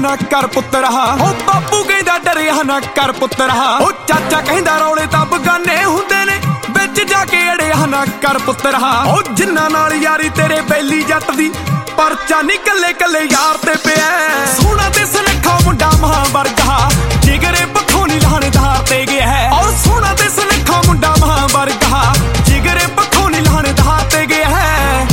ना कर पुत्त रहा। ओ बापू कहंदा डरिया ना कर पुत्त रहा। ओ चाचा कहंदा रौले तां बगाने हुंदे ने, विच जाके अड़िया ना कर पुत्त रहा। ओ जिन्ना नाल यारी तेरे बैली जट दी, परचा नी कल्ले कल्ले यार ते पिया। सोहना ते सुनखा मुंडा महावर्गा, जिगरे पखों नी लाणेदार ते गया है। और सोहना ते सुनखा मुंडा महावर्गा, जिगरे पखों नी लाणेदार ते गया है।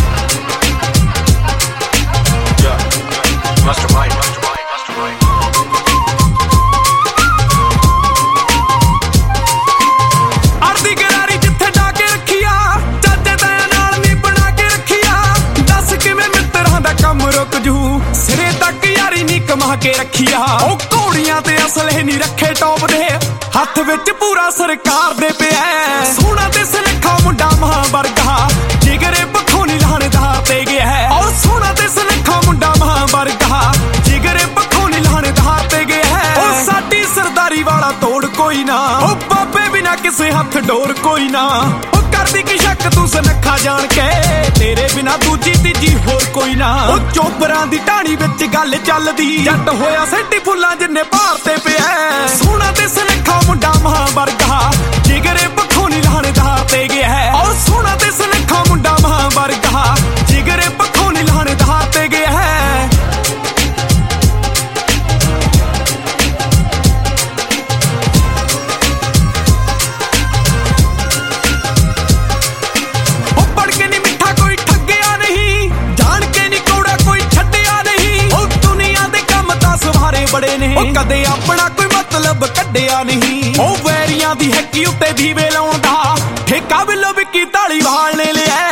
अड़दी गरारी जिथे डाके रखिया, चाचे ताया नाल नी बना के रखिया। दस किवें मित्तरां दा कम रुक जू, सिरे तक यारी नी कमा के रखिया। ओ घोड़ियां ते असले नी रखे टॉप दे, हथ विच पूरा सरकार दे पिया। सोहना ते सुनखा मुंडा महावर्गा, जिगरे पखों नी लाणेदार ते गया है। और सोहना ते सुनखा मुंडा महावर्गा, जिगरे पखों नी लाणेदार ते गया है। ओ साडी सरदारी वाला तोड़ कोई ना, ओ बाबे बिना किसे हथ डोर कोई ना। ओ करदी की शक तू सुनखा जान के, तेरे बिना दूजी तीजी होर कोई ना। ओ चोपरां दी ढाणी विच गल चलदी, जट होया सैटी फुल्लां जिन्ने भार ते पिया। सोहना ते सुनखा मुंडा महावर्गा, जिगरे पखों नी लाणेदार ते गया है। और सोहना ते सुनखा मुंडा महावर्गा, जिगरे पखों नी लाणेदार ते गया है। बड़े ने ओ कदे अपना कोई मतलब कड्डिया नहीं। ओ वैरियां दी हैकी उत्ते दीवे लाउंदा, ठेका बिलो विक्की धालीवाल ने लिया।